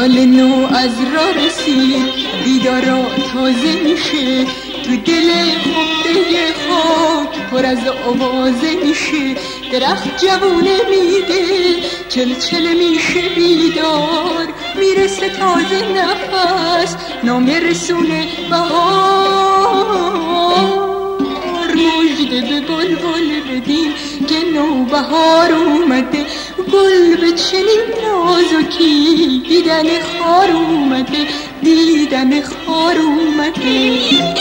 سال نو از راه رسید، دیدارا تازه میشه، تو دل خفته خاک پر از آوازه میشه. درخت جوونه میگه چل چل میشه بیدار، میرسه تازه نفس نامه رسونه بهار. مژده به بلبل بدیم که نوبهار اومده، گل به چنین نازکی دیدن خار اومده، دیدن خار اومده.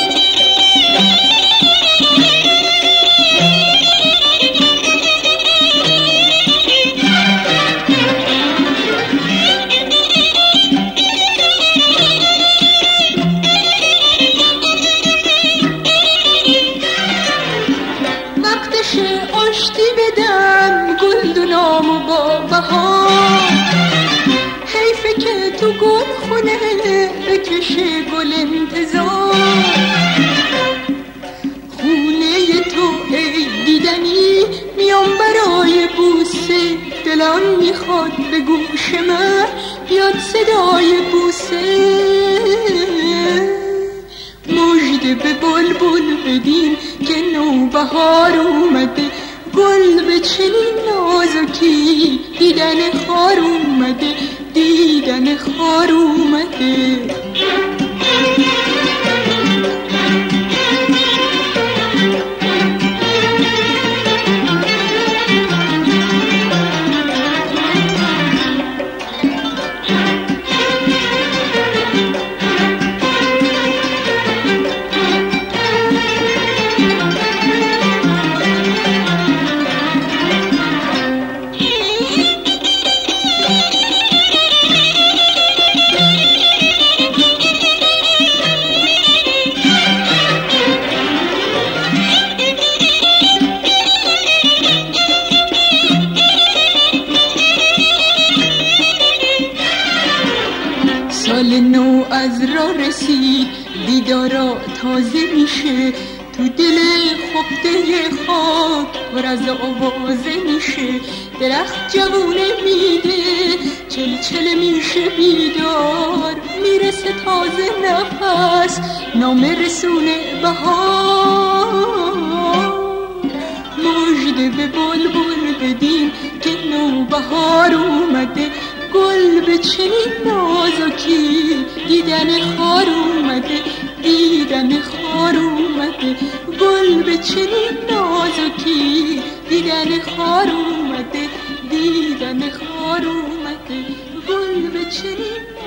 وقتشه آشتی بدم گلدونامو با بهار، حیفه که تو گل خونه بکشه گل انتظار. خونه تو ای دیدنی میام برای بوسه، دلم میخواد به گوش من بیاد صدای بوسه. مژده به بلبل بدین که نوبهار اومده، گل به چنین نازکی دیدن خار اومده، دیدن خار اومده. سال نو از راه رسید، دیدارا تازه میشه، تو دل خفته خاک پر از آوازه میشه. درخت جوونه میده چل چل میشه بیدار، میرسه تازه نفس نامه رسونه بهار. مژده به بلبل بدین که نوبهار اومده، گل به چنین نازکی دیدن خار اومده، دیدن خار اومده. گل به چنین نازکی دیدن خار اومده، دیدن خار اومده. گل به چنین